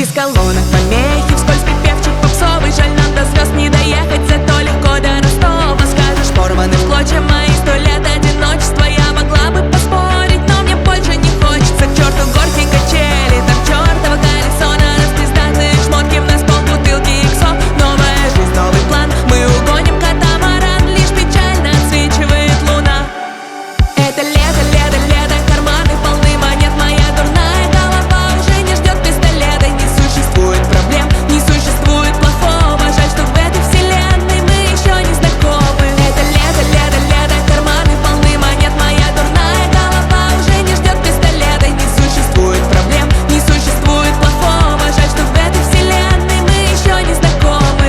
Из колонок помехи, вскользь припевчик попсовый. Жаль, нам до звезд не доехать, зато легко до Ростова. Скажешь, порваны в клочья мои 100 лет одиночества. Я могла бы поспорить, но мне больше не хочется. К черту горки качели, там чертово колесо. На распиздатые шмотки, в нас полбутылки иксов. Новая жизнь, новый план, мы угоним катамаран. Лишь печально отсвечивает луна. Это лето, лето, лето, карманы полны монет. Моя дурная голова уже не ждет пистолета. Не существует проблем, не существует плохого. Жаль, что в этой вселенной мы еще не знакомы. Это лето, лето, лето, карманы полны монет. Моя дурная голова уже не ждет пистолета. Не существует проблем, не существует плохого. Жаль, что в этой вселенной мы еще не знакомы.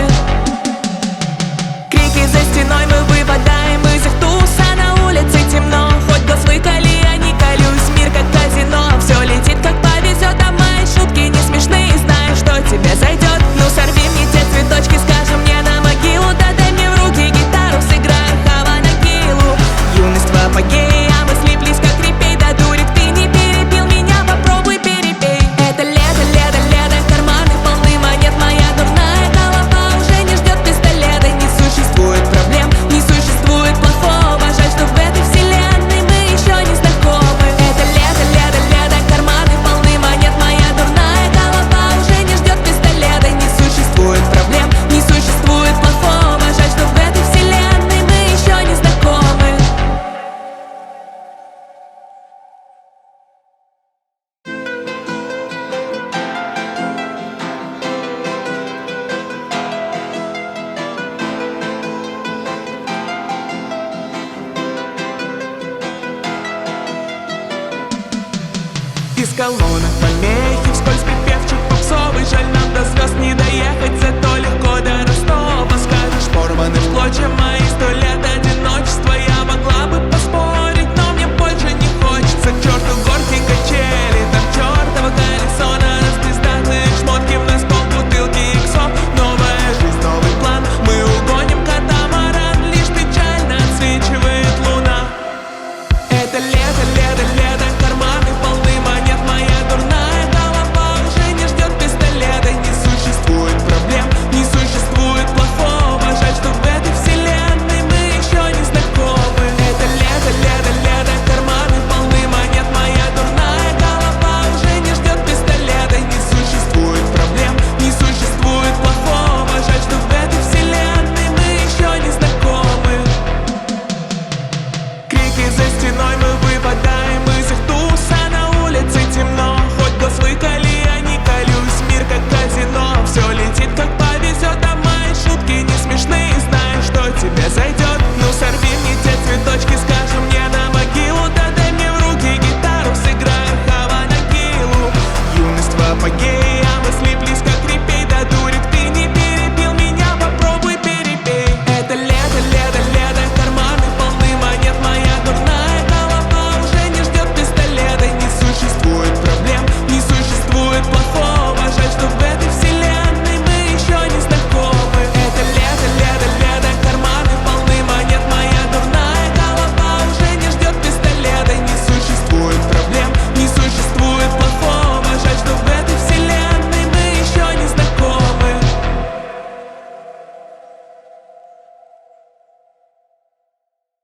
Крики за стеной, мы выпадаем из их туса. На улице темно, хоть глаз выколи, я не колюсь. Мир как казино, все летит как повезет. А мои шутки не смешные, знаю, что тебе зайдет. Ну сорви мне те цветочки, скажи мне на могилу. Да дай мне в руки гитару, сыграю Хава Нагилу. Юность в апогее, а мысли близко к репей. Да дурик, ты не перебил меня, попробуй перепей. Это лето, лето, лето, карманы полны монет. Моя дурная голова уже не ждет пистолета. Не существует проблем, не существует плохого. Жаль, что в этой вселенной мы еще не знакомы. Это лето, лето, лето, карманы полны монет. Моя дурная голова уже не ждет пистолета. Не существует проблем, не существует плохого. Жаль, что в этой вселенной мы еще не знакомы. Из колонок помехи, вскользь припевчик попсовый. Жаль, нам до